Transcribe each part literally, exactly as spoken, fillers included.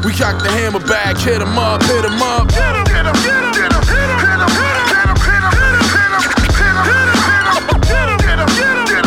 We cock the hammer back, hit 'em up, hit 'em up. Get 'em, get 'em, get 'em, get 'em, hit 'em, hit 'em, hit 'em, hit 'em, hit 'em, hit 'em, hit 'em, hit 'em, hit 'em, hit 'em, get 'em, get 'em, get 'em, hit 'em, hit 'em, hit 'em, hit 'em, hit 'em, hit 'em, hit 'em, hit 'em, hit 'em, hit 'em, hit 'em,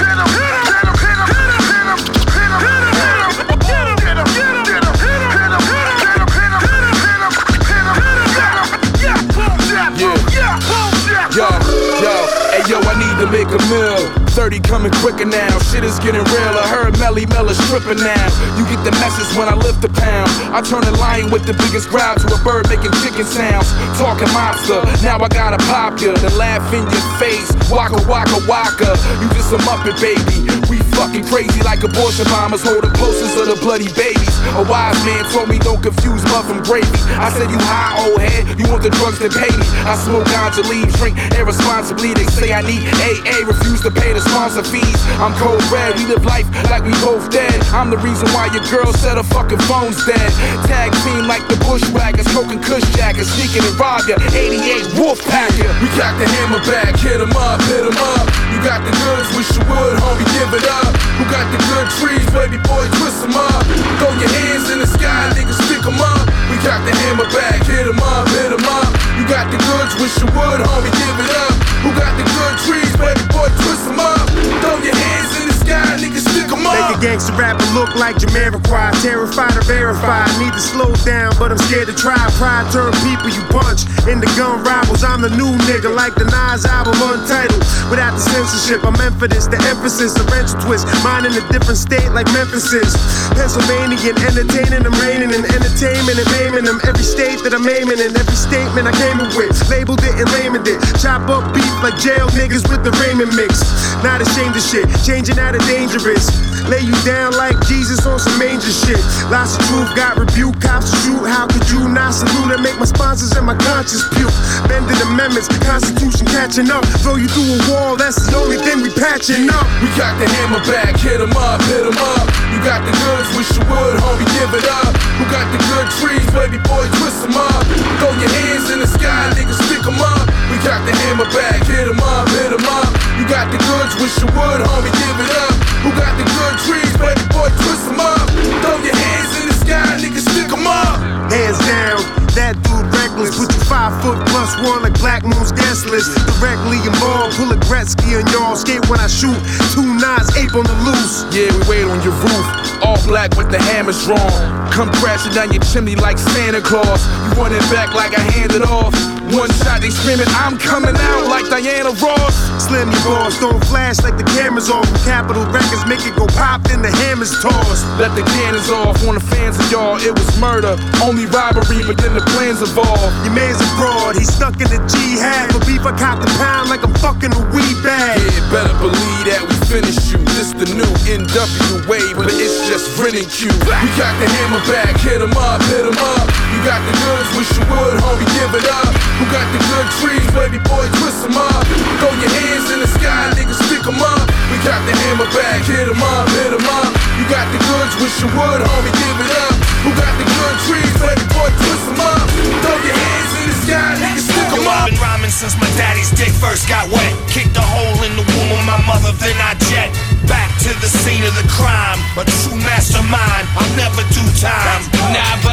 Yo, yo, hey yo, I need to make a meal. thirty coming quicker now, shit is getting real. I heard Melly Mel is stripping now. You get the message when I lift a pound. I turn a lion with the biggest growl to a bird making chicken sounds. Talking mobster, now I gotta pop ya, then laugh in your face. Waka waka waka, you just a muppet baby. We fucking crazy like abortion bombers holding posters of the bloody babies. A wise man told me don't confuse mud from gravy. I said you high old head, you want the drugs that pay me. I smoke ganja leaves, drink irresponsibly. They say I need A A, refuse to pay the sponsor fees. I'm cold red, we live life like we both dead. I'm the reason why your girl said her fucking phone's dead. Tag team like the bushwhackers, smoking kush jackets, sneaking and rob ya. eighty-eight Wolfpacker. We got the hammer back, hit 'em up, hit 'em up. You got the goods, wish you would, homie, give it up. Who got the good trees, baby boy, twist 'em up. Throw your hands in the sky, niggas, stick 'em up. We got the hammer back, hit 'em up, hit 'em up. You got the goods, wish you would, homie, give it up. Who got the good trees, baby boy, twist 'em up. Throw your hands in the sky, niggas, stick 'em up. Make a gangster rapper look like Jamiroquai. Terrified to verify, need to slow down, but I'm scared to try. Pride turn people you bunch into gun rivals. I'm the new nigga like the Nas album Untitled. Without the censorship, I'm meant for this. The emphasis, a rental twist. Mine in a different state like Memphis is. Pennsylvania, entertaining them, raining and entertainment and maiming them. Every state that I'm aiming in, every statement I came in with. Labeled it and laymaned it. Chop up beef like jail niggas with the Raymond mix. Not ashamed of shit, changing out of dangerous. Lay you down like Jesus on some major shit. Lots of truth, got rebuke, cops to shoot. How could you not salute and make my sponsors and my conscience puke? Bending amendments, Constitution catching up. Throw you through a wall, that's the only thing we patching up. We got the hammer back, hit 'em up, hit 'em up. You got the goods, wish you would, homie, give it up. Who got the good trees, baby boy, twist 'em up. Throw your hands in the sky, niggas, stick 'em up. We got the hammer back, hit 'em up, hit 'em up. You got the goods, wish you would, homie, give it up. Who got the good trees, baby boy, twist 'em up. Throw your hands in the sky, niggas, stick 'em up. Hands down, that dude reckless. Put you five foot plus one like Black Moon's guest list. Directly involved, pull a Gretzky on y'all. Skate when I shoot, two nines, ape on the loose. Yeah, we wait on your roof, all black with the hammers drawn. Come crashing down your chimney like Santa Claus. You running back like I handed off. One shot, they screaming, I'm coming out like Diana Ross. Slim your balls, don't flash like the cameras off. Capitol Records make it go pop, then the hammers tossed. Let the cannons off on the fans of y'all. It was murder, only robbery, but then the plans evolved. Your man's abroad, he's stuck in the G-hat. For beef, I cop the pound like I'm fucking a weed bag. Yeah, better believe that we finished you. This the new N W wave, but it's just renting you. We got the hammer back, hit 'em up, hit 'em up. You got the goods, wish you would, homie, give it up. Who got the good trees, baby boy, twist 'em up. Throw your hands in the sky, niggas, stick 'em up. We got the hammer back, hit 'em up, hit 'em up. You got the goods, wish you would, homie, give it up. Who got the good trees, baby boy, twist 'em up. Throw your hands in the sky, niggas, stick 'em up. I've been rhyming since my daddy's dick first got wet. Kicked a hole in the womb of my mother, then I jet back to the scene of the crime. A true mastermind, I'll never do time. Nah, but